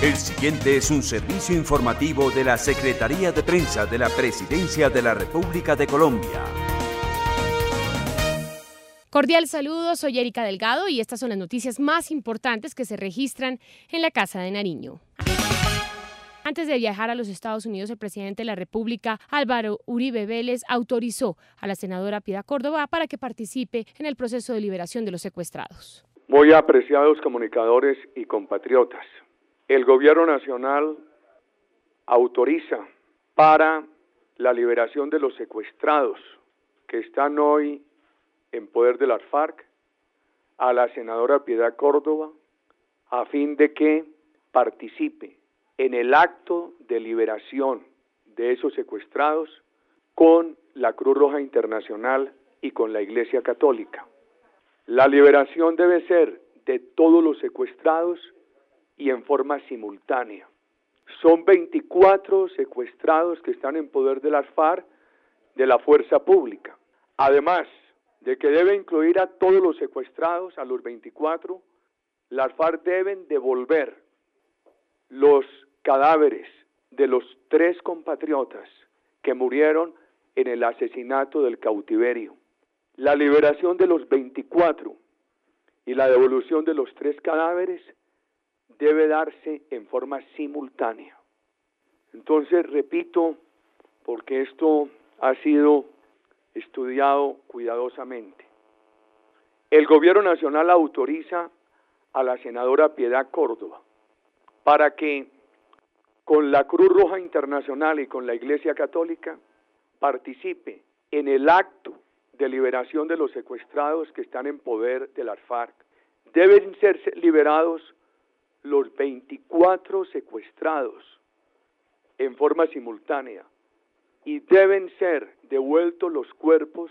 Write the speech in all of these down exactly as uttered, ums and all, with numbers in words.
El siguiente es un servicio informativo de la Secretaría de Prensa de la Presidencia de la República de Colombia. Cordial saludo, soy Erika Delgado y estas son las noticias más importantes que se registran en la Casa de Nariño. Antes de viajar a los Estados Unidos, el presidente de la República, Álvaro Uribe Vélez, autorizó a la senadora Piedad Córdoba para que participe en el proceso de liberación de los secuestrados. Muy apreciados comunicadores y compatriotas, el Gobierno Nacional autoriza para la liberación de los secuestrados que están hoy en poder de las FARC a la senadora Piedad Córdoba a fin de que participe en el acto de liberación de esos secuestrados con la Cruz Roja Internacional y con la Iglesia Católica. La liberación debe ser de todos los secuestrados y en forma simultánea. Son veinticuatro secuestrados que están en poder de las FARC, de la fuerza pública. Además de que debe incluir a todos los secuestrados, a los veinticuatro, las FARC deben devolver los cadáveres de los tres compatriotas que murieron en el asesinato del cautiverio. La liberación de los veinticuatro y la devolución de los tres cadáveres debe darse en forma simultánea. Entonces, repito, porque esto ha sido estudiado cuidadosamente. El Gobierno Nacional autoriza a la senadora Piedad Córdoba para que con la Cruz Roja Internacional y con la Iglesia Católica participe en el acto de liberación de los secuestrados que están en poder de las FARC. Deben ser liberados los veinticuatro secuestrados en forma simultánea y deben ser devueltos los cuerpos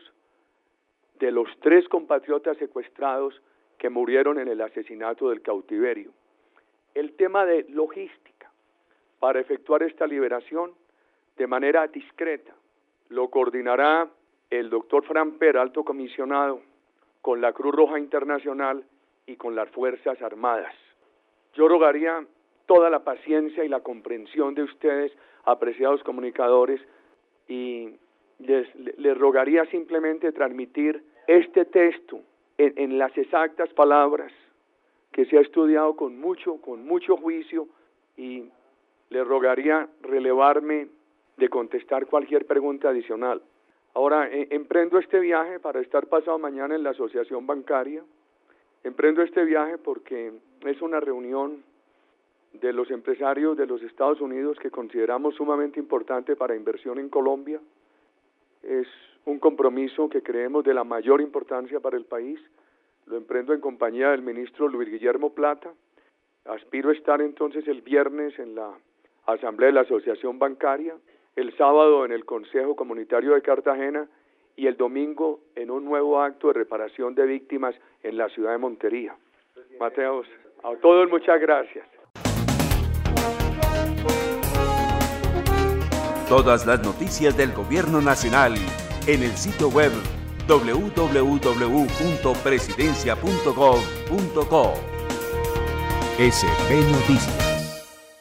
de los tres compatriotas secuestrados que murieron en el asesinato del cautiverio. El tema de logística para efectuar esta liberación de manera discreta lo coordinará el doctor Fran Pera, alto comisionado, con la Cruz Roja Internacional y con las Fuerzas Armadas. Yo rogaría toda la paciencia y la comprensión de ustedes, apreciados comunicadores, y les, les rogaría simplemente transmitir este texto en, en las exactas palabras que se ha estudiado con mucho, con mucho juicio, y les rogaría relevarme de contestar cualquier pregunta adicional. Ahora, eh, emprendo este viaje para estar pasado mañana en la Asociación Bancaria. Emprendo este viaje porque es una reunión de los empresarios de los Estados Unidos que consideramos sumamente importante para inversión en Colombia. Es un compromiso que creemos de la mayor importancia para el país. Lo emprendo en compañía del ministro Luis Guillermo Plata. Aspiro a estar entonces el viernes en la Asamblea de la Asociación Bancaria, el sábado en el Consejo Comunitario de Cartagena y el domingo en un nuevo acto de reparación de víctimas en la ciudad de Montería. Mateos, a todos muchas gracias. Todas las noticias del Gobierno Nacional en el sitio web doble u doble u doble u punto presidencia punto gov punto co. S P Noticias.